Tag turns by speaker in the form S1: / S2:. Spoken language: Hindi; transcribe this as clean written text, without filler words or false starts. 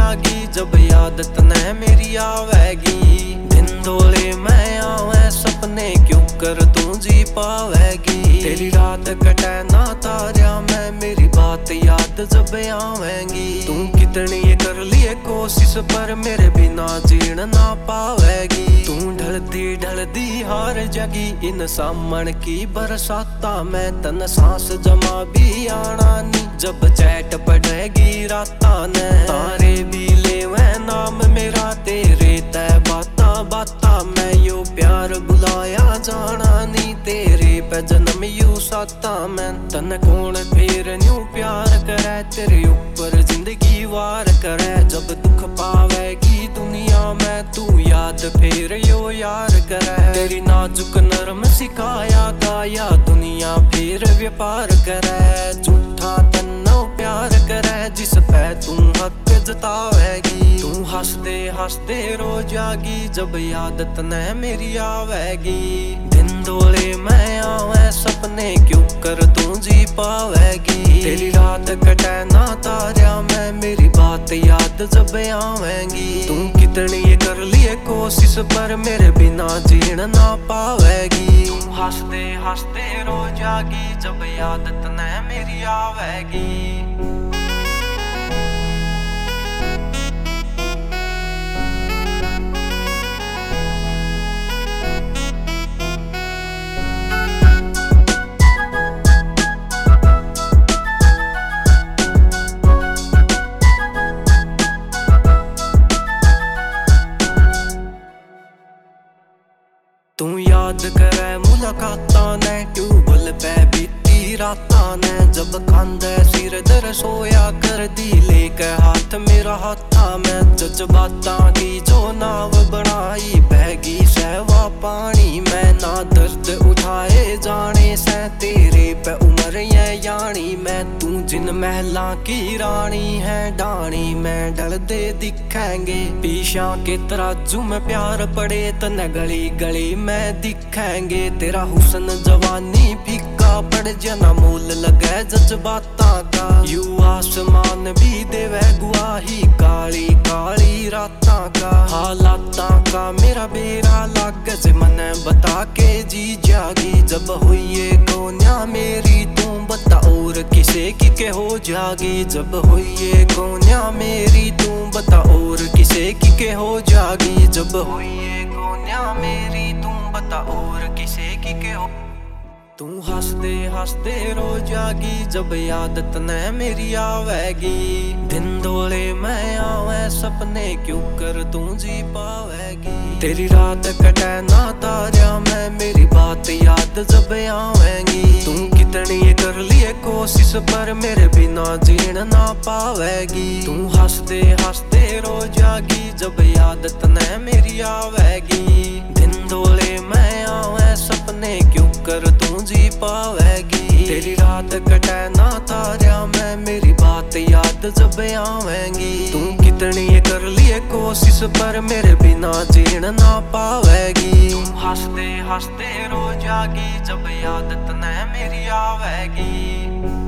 S1: जागी जब यादत न मेरी आवेगी। दिन धोले मैं आवे सपने क्यों कर तू जी पावेगी। तेरी रात कटे ना तारा मैं मेरी बात याद जब आवेगी। तू कितनी कर लिए कोशिश पर मेरे बिना जीण ना पावेगी। तू ढलदी हार जगी इन सामन की बरसाता मैं तन सांस जमा भी आना नी जब चैट पड़ेगी राता ने। तारे भी ले वह नाम मेरा तेरे तय बाता बाता मैं यो प्यार बुलाया जाना नी तेरे पे जन्म यू साता मैं। तन कौन फिर न्यू प्यार करे तेरे ऊपर जिंदगी वार करे। जब दुख पावेगी दुनिया में तू याद फिर यो यार करे। तेरी नाजुक नरम सिखाया गाया दुनिया फिर व्यापार करे। झूठा तन्नो प्यार करे जिस पे तू हक जतावेगी। तू हंसते रो जागी जब यादत न मेरी आवेगी। दिन धोले मैं आवे सपने क्यों कर तू जी पावेगी। तेरी रात कटे ना तारा मैं मेरी बात याद जब आवेगी। तू कितनी कर लिए कोशिश पर मेरे बिना जीण ना पावेगी। तू हंसते रो जागी जब यादत न मेरी आवेगी। तू याद करे मुलाकाता ने ट्यूबल पे बीती राता ने। जब खांदे सिर दर सोया कर दी लेके हाथ मेरा हाथा में। जज्बाता की जो नाव बनाई बहगी सहवा पानी में। ना दर्द उठाए जाने से तेरे पे उम्र ये यानी मैं। तू जिन महला की रानी है डानी में डल दे दिखेंगे। पीछा के तराजू में प्यार पड़े तन गली गली में दिखेंगे। तेरा हुस्न जवानी फीका पड़ जना मोल लगे जज्बाता का। यू आसमान भी देवे गुआही काली काली राता का। हालाता का मेरा बेरा लाग जे मन बता के जी जागी। जब हुई कोन्या मेरी तू बता और किसे की के हो जागी। जब हुई कोन्या मेरी तू बता और किसे की के हो जागी। जब हुई कोन्या मेरी तू बता और किसे की के हो। तू हंसते रो जागी जब यादत न मेरी आवेगी। दिन धोले मैं आवे सपने क्यों कर तू जी पावेगी। तेरी रात कटे ना तारा मैं मेरी बात याद जब आवेगी। तू कितनी कर लिए कोशिश पर मेरे बिना जीण ना पावेगी। तू हंसते रो जागी जब यादत न मेरी आवेगी। दिन धोले मैं आवे सपने क्यों कर तू जी पावेगी। तेरी रात कटे ना तारा मैं मेरी बात याद जब आवेगी। तू कितनी कर लिए कोशिश पर मेरे बिना जीण ना पावेगी। तू हंसते रो जागी जब यादत न मेरी आवेगी।